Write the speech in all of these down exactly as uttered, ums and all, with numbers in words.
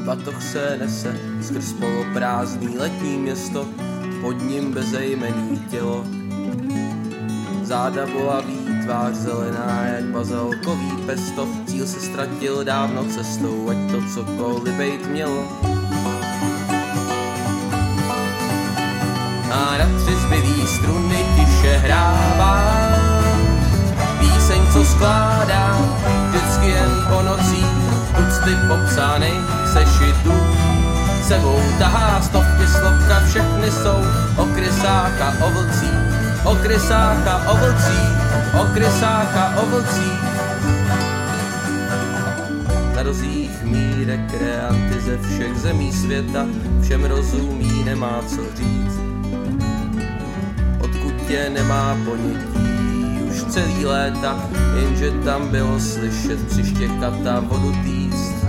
batoh se nese skrz poloprázdný letní město, pod ním bezejmenný tělo. Záda bolavý, tvář zelená jak bazalkový pesto, cíl se ztratil dávno cestou, ať to cokoliv bejt mělo. A na tři zbylý struny tiše hrává píseň, co skládá vždycky jen po nocích. Tucty popsanej sešitů sebou tahá stovky slovka, všechny jsou o krysách a o vlcích, o krysách a o vlcích, o krysách a o vlcích. Na rozích mírek kreanty ze všech zemí světa, všem rozumí, nemá co říct. Odkud tě nemá ponětí už celý léta, jenže tam bylo slyšet přištěkat a vodu týst.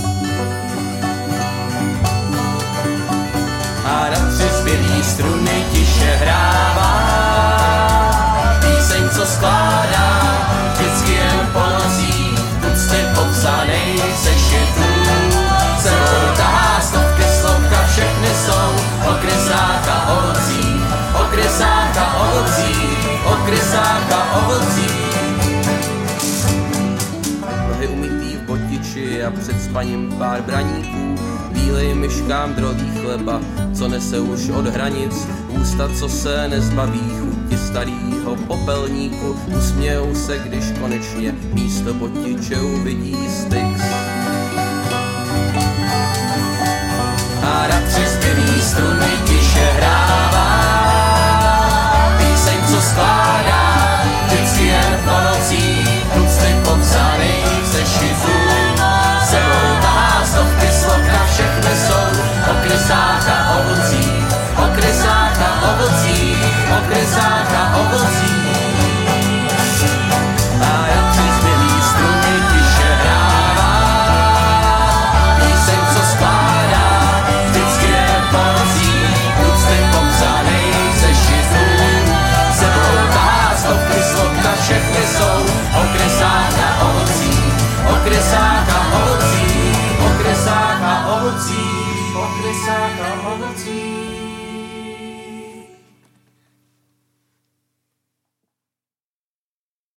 A na tři zbylý struny tiše hrává píseň, co skládá vždycky jen po nocích. Tucty popsanej sešitů sebou tahá stovky slovka, všechny jsou o krysách a o vlcích, o krysách a o vlcích, o krysách a o vlcích. Nohy umytý v botiči a před spaním pár braníků, bílej myškám drolí chleba, co nese už od hranic, ústa, co se nezbaví chuti starýho popelníku. Usmějou se, když konečně místo botiče uvidí Styx. A na tři zbylý struny tiše hrává píseň, co skládá vždycky jen po nocích. Tucty popsaných sešitů sebou tahá stovky slovka, všechny jsou o krysách a o vlcích, o krysách a o vlcích, o krysách a o vlcích. A na tři zbylý struny tiše hrává píseň, co skládá vždycky jen po nocích. Tucty popsaných sešitů sebou tahá stovky slovka, všechny jsou o krysách a o vlcích, o krysách a